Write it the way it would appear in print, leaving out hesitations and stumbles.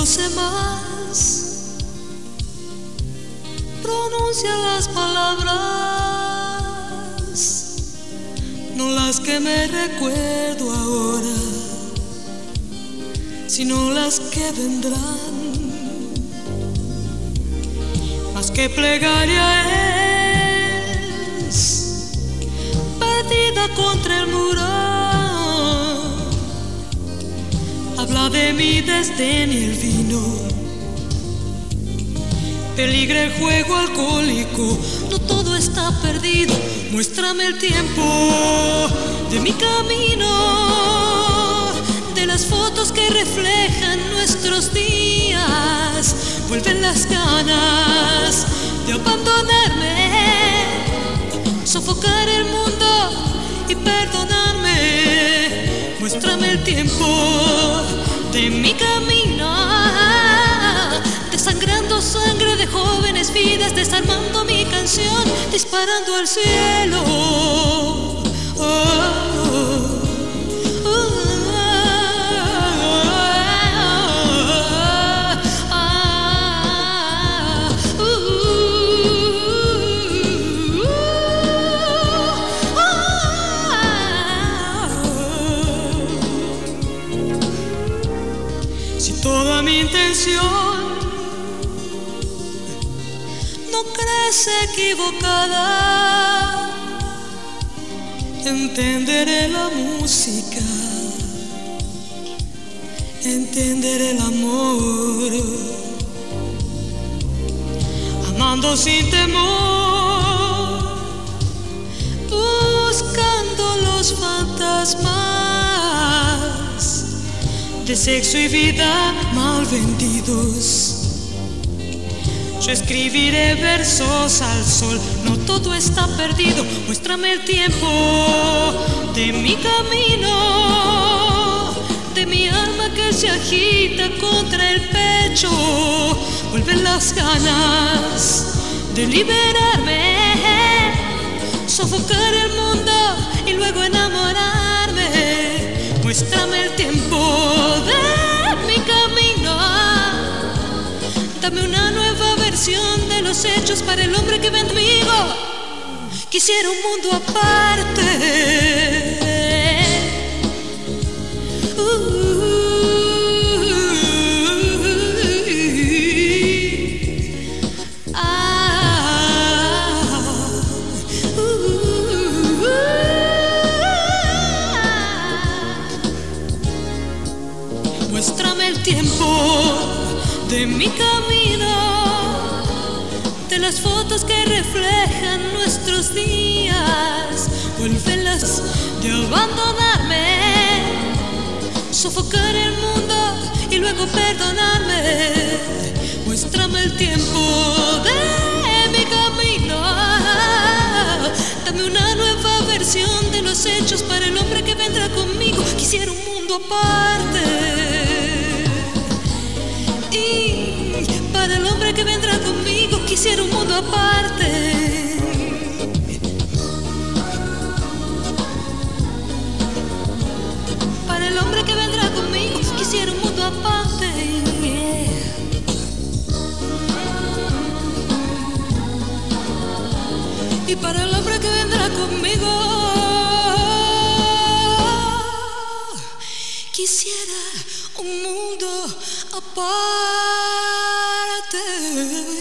conoce más pronuncia las palabras, no las que me recuerdo ahora, sino las que vendrán. Más que plegaria es partida contra el muro. Habla de mi desdén y el vino, peligra el juego alcohólico. No todo está perdido, muéstrame el tiempo de mi camino, de las fotos que reflejan nuestros días. Vuelven las ganas de abandonarme, sofocar el mundo y perdonarme. Muéstrame el tiempo de mi camino, desangrando sangre de jóvenes vidas, desarmando mi canción, disparando al cielo. Si toda mi intención no crees equivocada, entenderé la música, entenderé el amor, amando sin temor, buscando los fantasmas de sexo y vida mal vendidos. Yo escribiré versos al sol, no todo está perdido. Muéstrame el tiempo de mi camino, de mi alma que se agita contra el pecho. Vuelven las ganas de liberarme, sofocar el mundo y luego enamorarme. Muéstrame el tiempo de mi camino, dame una nueva versión de los hechos para el hombre que ven conmigo. Quisiera un mundo aparte. Muéstrame el tiempo de mi camino, de las fotos que reflejan nuestros días. Vuélvelas de abandonarme, sofocar el mundo y luego perdonarme. Muéstrame el tiempo de mi camino, dame una nueva versión de los hechos para el hombre que vendrá conmigo. Quisiera un mundo aparte. Y para el hombre que vendrá conmigo quisiera un mundo aparte. Para el hombre que vendrá conmigo quisiera un mundo aparte. Y para el hombre que vendrá conmigo quisiera un mundo aparte.